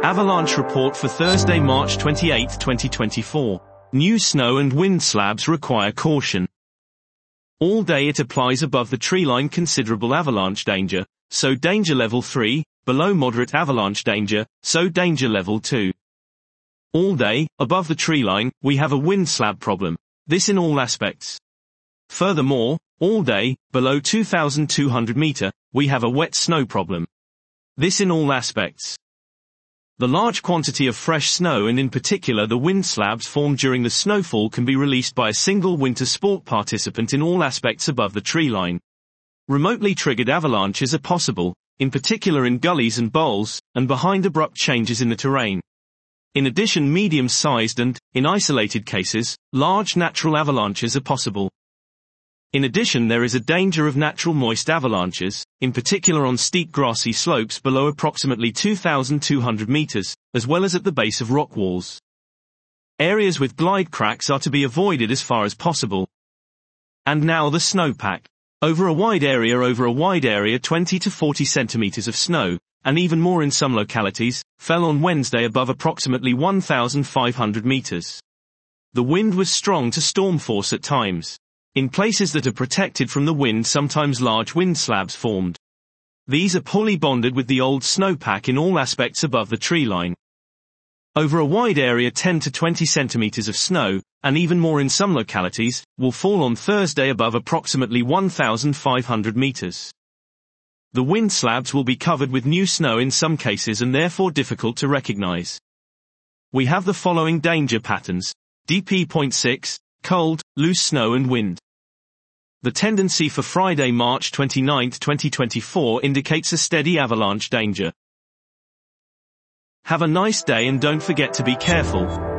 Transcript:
Avalanche report for Thursday, March 28, 2024. New snow and wind slabs require caution. All day it applies above the treeline considerable avalanche danger, so danger level 3, below moderate avalanche danger, so danger level 2. All day, above the treeline, we have a wind slab problem. This in all aspects. Furthermore, all day, below 2,200 meter, we have a wet snow problem. This in all aspects. The large quantity of fresh snow and in particular the wind slabs formed during the snowfall can be released by a single winter sport participant in all aspects above the treeline. Remotely triggered avalanches are possible, in particular in gullies and bowls, and behind abrupt changes in the terrain. In addition, medium-sized and, in isolated cases, large natural avalanches are possible. In addition, there is a danger of natural moist avalanches, in particular on steep grassy slopes below approximately 2,200 meters, as well as at the base of rock walls. Areas with glide cracks are to be avoided as far as possible. And now the snowpack. Over a wide area 20 to 40 centimeters of snow, and even more in some localities, fell on Wednesday above approximately 1,500 meters. The wind was strong to storm force at times. In places that are protected from the wind, sometimes large wind slabs formed. These are poorly bonded with the old snowpack in all aspects above the treeline. Over a wide area 10 to 20 centimeters of snow, and even more in some localities, will fall on Thursday above approximately 1,500 meters. The wind slabs will be covered with new snow in some cases and therefore difficult to recognize. We have the following danger patterns. DP.6, cold, loose snow and wind. The tendency for Friday, March 29, 2024 indicates a steady avalanche danger. Have a nice day and don't forget to be careful.